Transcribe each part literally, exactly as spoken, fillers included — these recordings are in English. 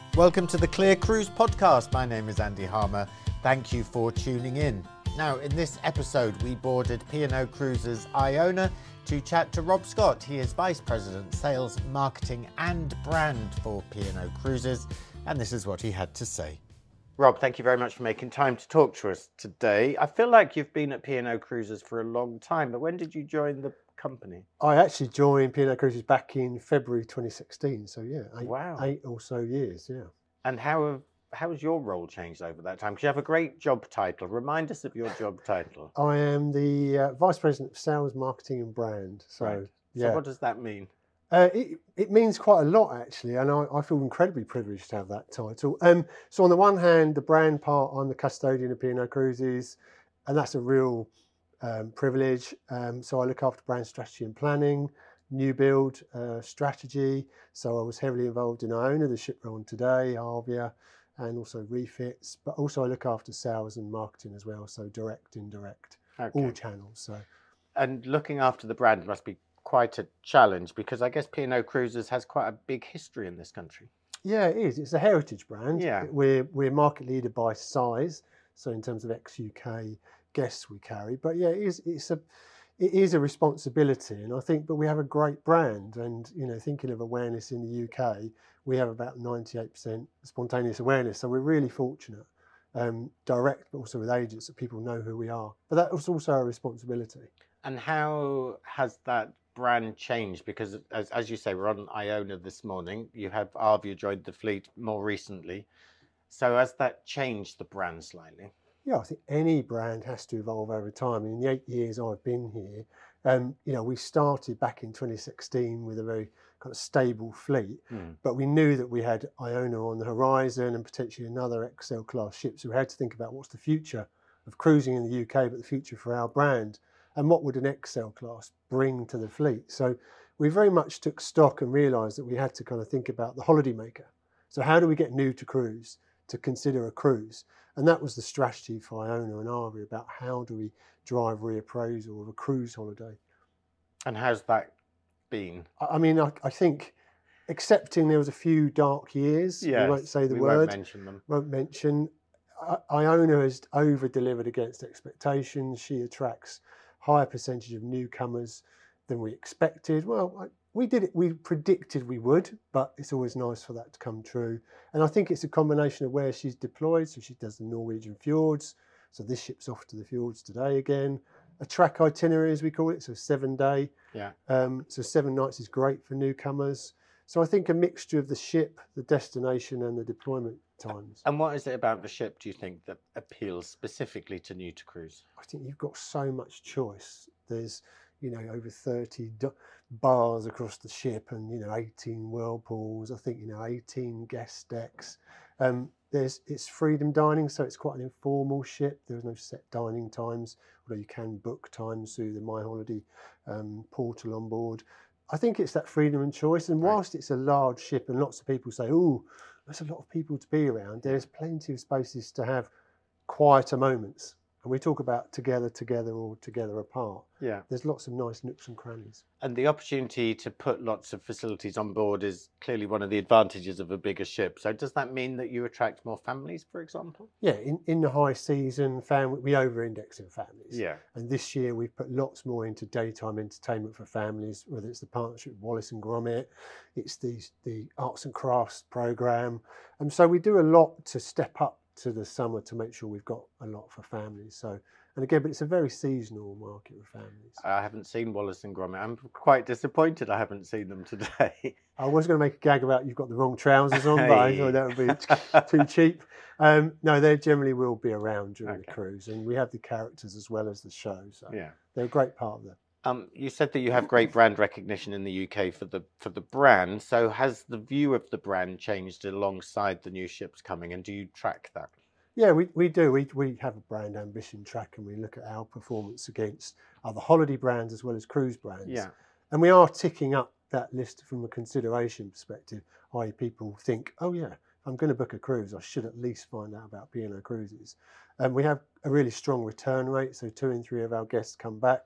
Welcome to the Clear Cruise podcast. My name is Andy Harmer. Thank you for tuning in. Now, in this episode, we boarded P and O Cruises Iona to chat to Rob Scott. He is Vice President, Sales, Marketing and Brand for P and O Cruises, and this is what he had to say. Rob, thank you very much for making time to talk to us today. I feel like you've been at P and O Cruises for a long time, but when did you join the company? I actually joined P and O Cruises back in February twenty sixteen, so yeah, eight, Wow. eight or so years, yeah. And how have how has your role changed over that time? Because you have a great job title. Remind us of your job title. I am the uh, Vice President of Sales, Marketing and Brand. So, Right. yeah. So what does that mean? Uh, it, it means quite a lot, actually, and I, I feel incredibly privileged to have that title. Um, so on the one hand, the brand part, I'm the custodian of P and O Cruises, and that's a real um, privilege. Um, so I look after brand strategy and planning, new build uh, strategy. So I was heavily involved in Iona, the ship we're on today, Arvia, and also refits. But also I look after sales and marketing as well, so direct, indirect, Okay. all channels. So. And looking after the brand must be quite a challenge, because I guess P and O Cruises has quite a big history in this country. Yeah, it is. It's a heritage brand. Yeah. We're we're market leader by size, so in terms of ex-U K guests we carry. But yeah, it is it's a it is a responsibility, and I think. But we have a great brand, and you know, thinking of awareness in the U K, we have about ninety-eight percent spontaneous awareness. So we're really fortunate, um, direct, but also with agents, that people know who we are. But that's also a responsibility. And how has that brand changed? Because as as you say, we're on Iona this morning. You have Arvia joined the fleet more recently. So has that changed the brand slightly? Yeah, I think any brand has to evolve over time. In the eight years I've been here, um, you know, we started back in twenty sixteen with a very kind of stable fleet, Mm. but we knew that we had Iona on the horizon and potentially another X L class ship. So we had to think about what's the future of cruising in the U K, but the future for our brand, and what would an X L class bring to the fleet. So we very much took stock and realised that we had to kind of think about the holiday maker. So how do we get new to cruise to consider a cruise? And that was the strategy for Iona and Arvia, about how do we drive reappraisal of a cruise holiday. And how's that been? I, I mean, I, I think, accepting there was a few dark years, Yes, we won't say the we word, won't mention them. won't mention. I, Iona has over-delivered against expectations. She attracts higher percentage of newcomers than we expected. Well, I, we did it, we predicted we would, but it's always nice for that to come true. And I think it's a combination of where she's deployed. So she does the Norwegian fjords. So this ship's off to the fjords today again. A track itinerary, as we call it, so seven day. Yeah. Um, so seven nights is great for newcomers. So I think a mixture of the ship, the destination and the deployment times. And what is it about the ship, do you think, that appeals specifically to new to cruise? I think you've got so much choice. There's, you know, over thirty do- bars across the ship, and you know, eighteen whirlpools. I think, you know, eighteen guest decks. Um, there's it's freedom dining, so it's quite an informal ship. There's no set dining times, although you can book times through the My Holiday um, portal on board. I think it's that freedom and choice. And whilst it's a large ship, and lots of people say, "Oh, there's a lot of people to be around," there's plenty of spaces to have quieter moments. And we talk about together, together, or together apart. Yeah. There's lots of nice nooks and crannies. And the opportunity to put lots of facilities on board is clearly one of the advantages of a bigger ship. So does that mean that you attract more families, for example? Yeah, in, in the high season, family, we over-index in families. Yeah. And this year we've put lots more into daytime entertainment for families, whether it's the partnership with Wallace and Gromit, it's the, the arts and crafts programme. And so we do a lot to step up to the summer to make sure we've got a lot for families. So, and again, but it's a very seasonal market with families. I haven't seen Wallace and Gromit. I'm quite disappointed I haven't seen them today. I was going to make a gag about you've got the wrong trousers on, but I Hey. thought that would be too cheap. Um, no, they generally will be around during Okay. the cruise, and we have the characters as well as the show. So Yeah. they're a great part of the. Um, you said that you have great brand recognition in the U K for the for the brand. So has the view of the brand changed alongside the new ships coming, and do you track that? Yeah, we, we do. We we have a brand ambition track, and we look at our performance against other holiday brands as well as cruise brands. Yeah. And we are ticking up that list from a consideration perspective, that is people think, oh yeah, if I'm going to book a cruise, I should at least find out about P and O Cruises. And we have a really strong return rate, so two in three of our guests come back.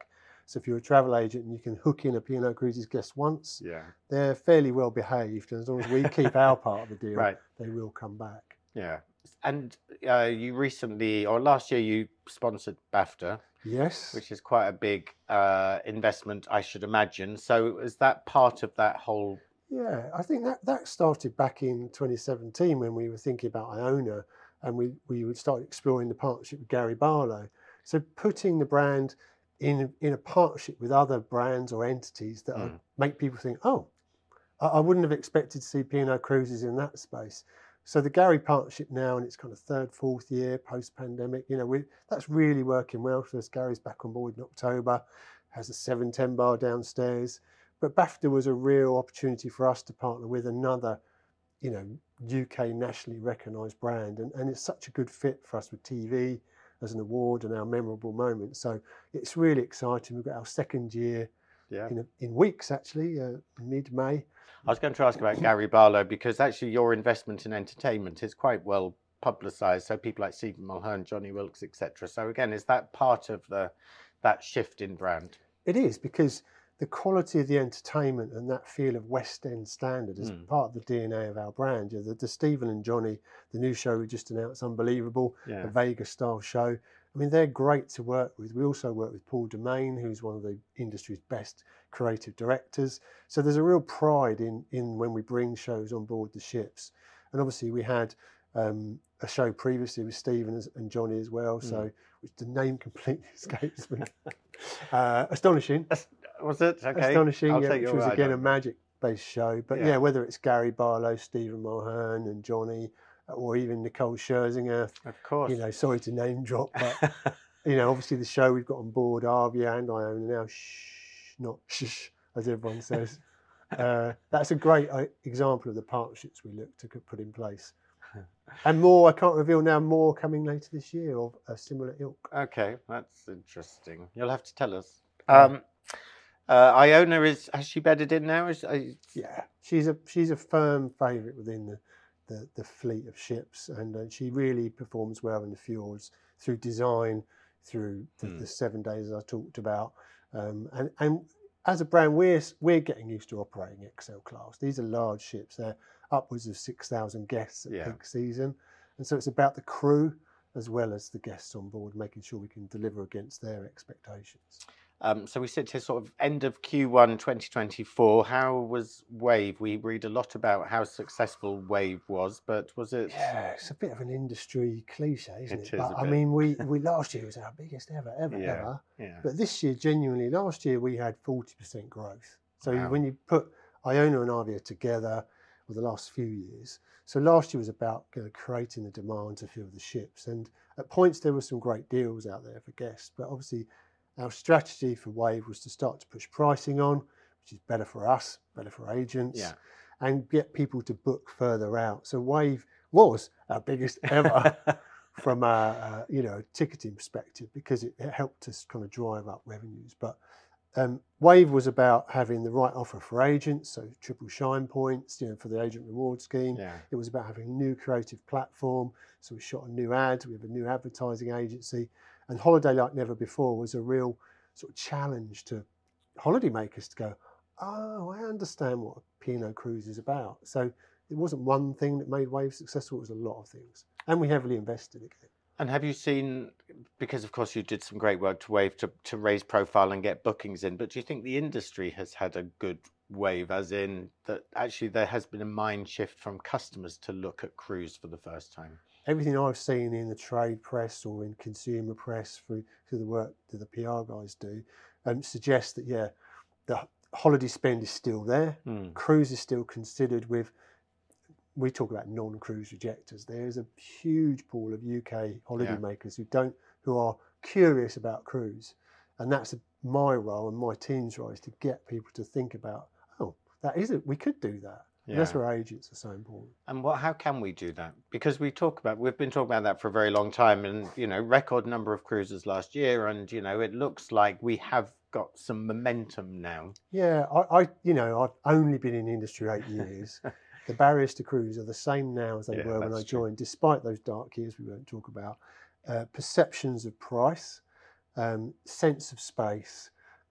So if you're a travel agent and you can hook in a P and O Cruises guest once, Yeah. they're fairly well behaved. And as long as we keep our part of the deal, Right. they will come back. Yeah. And uh, you recently, or last year, you sponsored BAFTA. Yes. Which is quite a big uh, investment, I should imagine. So is that part of that whole? Yeah, I think that, that started back in twenty seventeen when we were thinking about Iona, and we, we would start exploring the partnership with Gary Barlow. So putting the brand in in a partnership with other brands or entities that Mm. are, make people think, oh, I, I wouldn't have expected to see P and O Cruises in that space. So the Gary partnership now, and it's kind of third, fourth year post-pandemic, you know, we, that's really working well for us. Gary's back on board in October, has a seven ten bar downstairs. But BAFTA was a real opportunity for us to partner with another, you know, U K nationally recognised brand. And, and it's such a good fit for us with T V as an award and our memorable moment. So it's really exciting. We've got our second year Yeah. in, a, in weeks, actually, uh, mid-May. I was going to ask about Gary Barlow because actually your investment in entertainment is quite well publicised. So people like Stephen Mulhern, Johnny Wilkes, et cetera. So again, is that part of the that shift in brand? It is, because the quality of the entertainment and that feel of West End standard is Mm. part of the D N A of our brand. You know, the, the Stephen and Johnny, the new show we just announced, Unbelievable, Yeah. a Vegas style show. I mean, they're great to work with. We also work with Paul Demain, who's one of the industry's best creative directors. So there's a real pride in, in when we bring shows on board the ships. And obviously we had um, a show previously with Stephen and Johnny as well, so Mm. which the name completely escapes me. uh, Astonishing. Was it? Okay. Astonishing, I'll yeah, take which your was word again on a it. magic-based show. But Yeah. yeah. whether it's Gary Barlow, Stephen Mulhern and Johnny, or even Nicole Scherzinger, Of course. you know, sorry to name drop, but, you know, obviously the show we've got on board, Arvia and Iona now, shh, not shh, as everyone says. uh, that's a great uh, example of the partnerships we look to put in place. And more, I can't reveal now, more coming later this year of a similar ilk. Okay, that's interesting. You'll have to tell us. Um, uh, Iona is has she bedded in now? Is uh, Yeah, she's a she's a firm favourite within the, the, the fleet of ships, and uh, she really performs well in the fjords through design, through the, Hmm. the seven days I talked about, um, and and as a brand, we're we're getting used to operating X L class. These are large ships; they're upwards of six thousand guests at Yeah. peak season, and so it's about the crew as well as the guests on board, making sure we can deliver against their expectations. Um, so we sit here sort of end of Q one twenty twenty-four. How was Wave? We read a lot about how successful Wave was, but was it? Yeah, it's a bit of an industry cliche, isn't It it? is But a I bit. mean, we, we last year was our biggest ever, ever, Yeah, ever. yeah. But this year, genuinely, last year we had forty percent growth. So Wow. when you put Iona and Arvia together for the last few years, so last year was about you know, creating the demand to fill the ships. And at points there were some great deals out there for guests, but obviously our strategy for Wave was to start to push pricing on, which is better for us, better for agents, Yeah. and get people to book further out. So Wave was our biggest ever from a, a you know ticketing perspective because it, it helped us kind of drive up revenues. But um, Wave was about having the right offer for agents, so triple shine points, you know, for the agent reward scheme. Yeah. It was about having a new creative platform. So we shot a new ad. We have a new advertising agency, and Holiday Like Never Before was a real sort of challenge to holidaymakers to go, oh, I understand what a P and O cruise is about. So it wasn't one thing that made Wave successful, it was a lot of things. And we heavily invested again. And have you seen, because of course you did some great work to Wave to, to raise profile and get bookings in, but do you think the industry has had a good wave, as in that actually there has been a mind shift from customers to look at cruise for the first time? Everything I've seen in the trade press or in consumer press through, through the work that the P R guys do um, suggests that, yeah, the holiday spend is still there. Mm. Cruise is still considered with, we talk about non-cruise rejectors. There's a huge pool of U K holidaymakers who don't, who are curious about cruise. And that's my role and my team's role is to get people to think about, oh, that is it, we could do that. Yeah. And that's where agents are so important. And what? How can we do that? Because we talk about, we've been talking about that for a very long time, and you know, record number of cruises last year, and you know, it looks like we have got some momentum now. Yeah, I, I you know, I've only been in the industry eight years. The barriers to cruise are the same now as they Yeah, were when I that's true. joined, despite those dark years we won't talk about. Uh, perceptions of price, um, sense of space,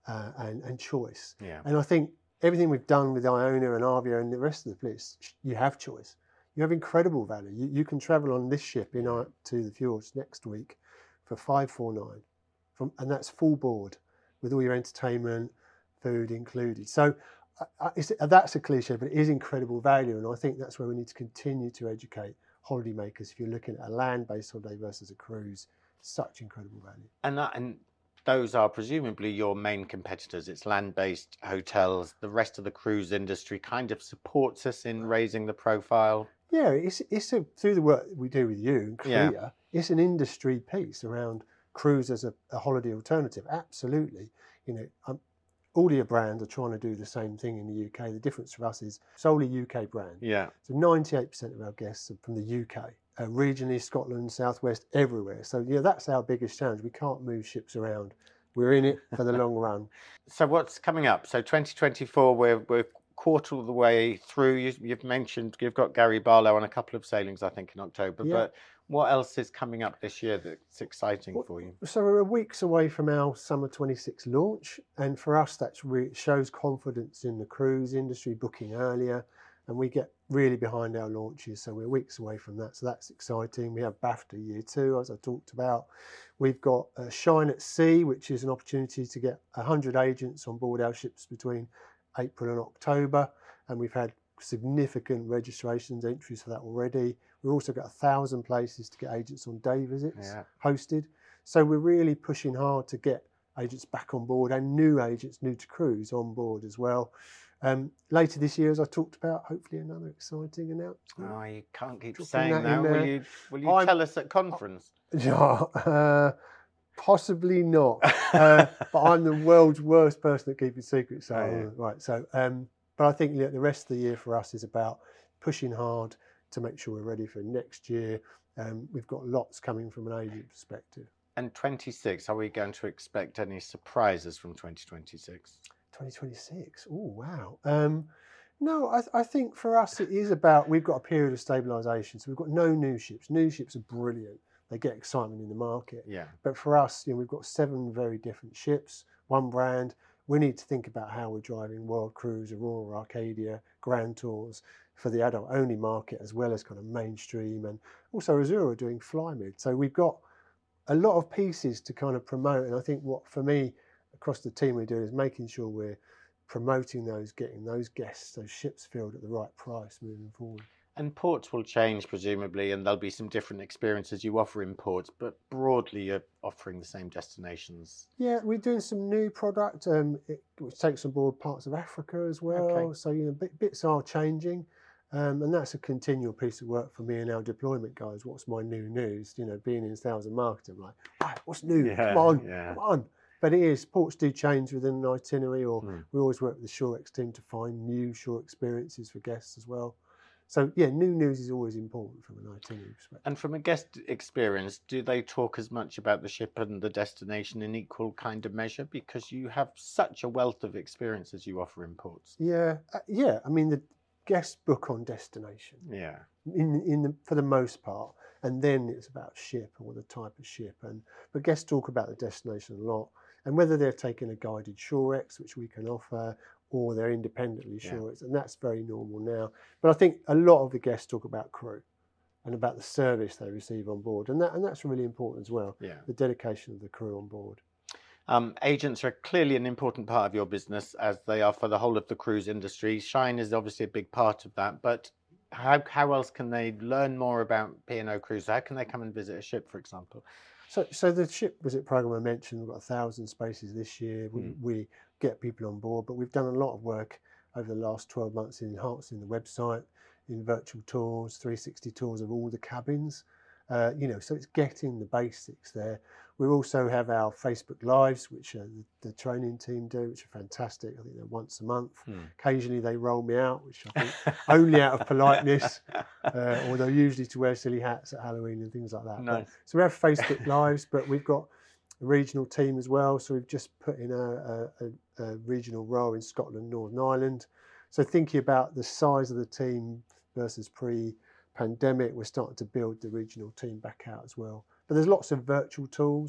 uh, and, and choice. Yeah. And I think everything we've done with Iona and Avia and the rest of the fleets, you have choice. You have incredible value. You, you can travel on this ship in our, to the fjords next week for five forty-nine, from, and that's full board with all your entertainment, food included. So uh, it's, uh, that's a cliche, but it is incredible value, and I think that's where we need to continue to educate holidaymakers. If you're looking at a land-based holiday versus a cruise, such incredible value. And that, and those are presumably your main competitors. It's land-based hotels. The rest of the cruise industry kind of supports us in raising the profile. Yeah, it's it's a, through the work we do with you and Korea, Yeah. it's an industry piece around cruise as a, a holiday alternative. Absolutely, you know, um, all your brands are trying to do the same thing in the U K. The difference for us is solely U K brand. Yeah. So ninety-eight percent of our guests are from the U K, uh, regionally, Scotland, Southwest, everywhere. So yeah, that's our biggest challenge. We can't move ships around. We're in it for the long run. So what's coming up? So twenty twenty-four, we're we're quarter of the way through. You, you've mentioned you've got Gary Barlow on a couple of sailings, I think, in October. Yeah. But what else is coming up this year that's exciting for you? So we're weeks away from our summer twenty-six launch, and for us, that's re- shows confidence in the cruise industry booking earlier, and we get really behind our launches. So we're weeks away from that. So that's exciting. We have BAFTA year two, as I talked about. We've got uh, Shine at Sea, which is an opportunity to get one hundred agents on board our ships between April and October, and we've had significant registrations, entries for that already. We've also got a thousand places to get agents on day visits Yeah. hosted. So we're really pushing hard to get agents back on board and new agents, new to cruise, on board as well. Um, later this year, as I talked about, hopefully another exciting announcement. Oh, you can't keep Dropping saying that that. in Will there. you? Will you I'm- tell us at conference? Yeah, uh, possibly not. Uh, but I'm the world's worst person at keeping secrets. So Oh, yeah. right. So, um, but I think yeah, the rest of the year for us is about pushing hard to make sure we're ready for next year. Um, we've got lots coming from an agent perspective. And twenty-six, are we going to expect any surprises from twenty twenty-six? twenty twenty-six. Oh wow. Um, no, I, I think for us it is about we've got a period of stabilisation. So we've got no new ships. New ships are brilliant. They get excitement in the market. Yeah. But for us, you know, we've got seven very different ships, one brand. We need to think about how we're driving World Cruise, Aurora, Arcadia, Grand Tours for the adult-only market, as well as kind of mainstream, and also Azura doing fly mid. So we've got a lot of pieces to kind of promote. And I think what, for me, across the team we're doing is making sure we're promoting those, getting those guests, those ships filled at the right price moving forward. And ports will change, presumably, and there'll be some different experiences you offer in ports, but broadly you're offering the same destinations. Yeah, we're doing some new product, um, it, which takes on board parts of Africa as well. Okay. So, you know, bit, bits are changing. Um, and that's a continual piece of work for me and our deployment guys. What's my new news? You know, being in sales and marketing, I'm like, right, what's new? Yeah, come on, yeah. come on. But it is, ports do change within an itinerary, or Mm. we always work with the ShoreX team to find new shore experiences for guests as well. So, yeah, new news is always important from an itinerary perspective. And from a guest experience, do they talk as much about the ship and the destination in equal kind of measure? Because you have such a wealth of experiences you offer in ports. Yeah, uh, yeah. I mean, the guests book on destination. Yeah. in in the, for the most part, and then it's about ship or the type of ship. And but guests talk about the destination a lot, and whether they're taking a guided ShoreX, which we can offer, or they're independently Yeah. ShoreX, and that's very normal now. But I think a lot of the guests talk about crew and about the service they receive on board, and that and that's really important as well. Yeah. The dedication of the crew on board. Um, agents are clearly an important part of your business, as they are for the whole of the cruise industry. Shine is obviously a big part of that, but how how else can they learn more about P and O Cruise? How can they come and visit a ship, for example? So, so the ship visit program I mentioned, we've got a thousand spaces this year. We, Mm. we get people on board, but we've done a lot of work over the last twelve months in enhancing the website, in virtual tours, three sixty tours of all the cabins. Uh, you know, so it's getting the basics there. We also have our Facebook Lives, which uh, the, the training team do, which are fantastic. I think they're once a month. Mm. Occasionally they roll me out, which I think only out of politeness, uh, although usually to wear silly hats at Halloween and things like that. But- Nice. so we have Facebook Lives, but we've got a regional team as well. So we've just put in a, a, a, a regional role in Scotland, Northern Ireland. So thinking about the size of the team versus pre-pandemic, we're starting to build the regional team back out as well. But there's lots of virtual tools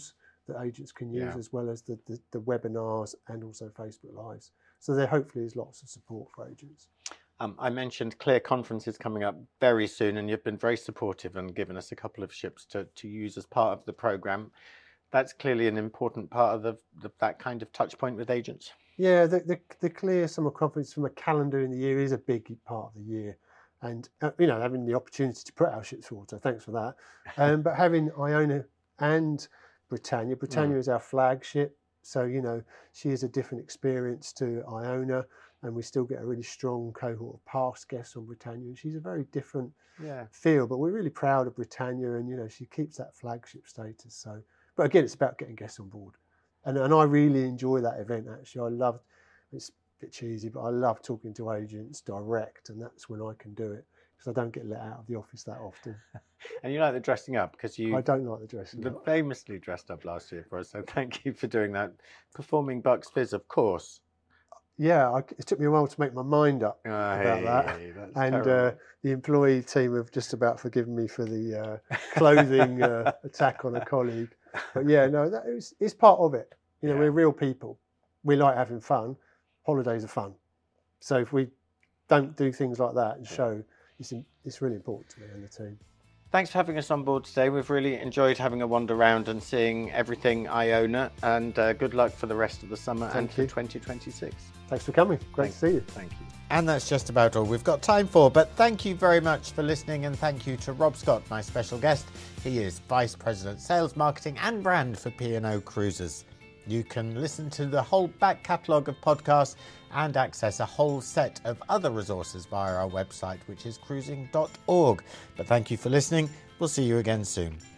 that agents can use, Yeah. as well as the, the, the webinars and also Facebook Lives. So there hopefully is lots of support for agents. Um, I mentioned Clear Conferences coming up very soon, and you've been very supportive and given us a couple of ships to, to use as part of the programme. That's clearly an important part of the, the, that kind of touch point with agents. Yeah, the, the, the Clear Summer Conference from a calendar in the year is a big part of the year. And, uh, you know, having the opportunity to put our ships forward, so thanks for that. Um, but having Iona and Britannia, Britannia mm. is our flagship. So, you know, she is a different experience to Iona, and we still get a really strong cohort of past guests on Britannia. And she's a very different yeah. feel, but we're really proud of Britannia, and, you know, she keeps that flagship status. So, but again, it's about getting guests on board. And, and I really enjoy that event, actually. I love, it's a bit cheesy, but I love talking to agents direct, and that's when I can do it, because I don't get let out of the office that often. And you like the dressing up, because you... I don't like the dressing the up. famously dressed up last year for us, so thank you for doing that. Performing Bucks Fizz, of course. Yeah, I, it took me a while to make my mind up oh, about hey, that. Hey, that's and terrible. uh, the employee team have just about forgiven me for the uh, clothing uh, attack on a colleague. But yeah, no, that is, it's part of it. You know, yeah. we're real people. We like having fun. Holidays are fun. So if we don't do things like that and show, it's, it's really important to me and the team. Thanks for having us on board today. We've really enjoyed having a wander around and seeing everything Iona, and uh, good luck for the rest of the summer Thank and for you. twenty twenty-six. Thanks for coming. Great thank, to see you. Thank you. And that's just about all we've got time for, but thank you very much for listening, and thank you to Rob Scott, my special guest. He is Vice President Sales, Marketing and Brand for P and O Cruises. You can listen to the whole back catalogue of podcasts and access a whole set of other resources via our website, which is cruising dot org. But thank you for listening. We'll see you again soon.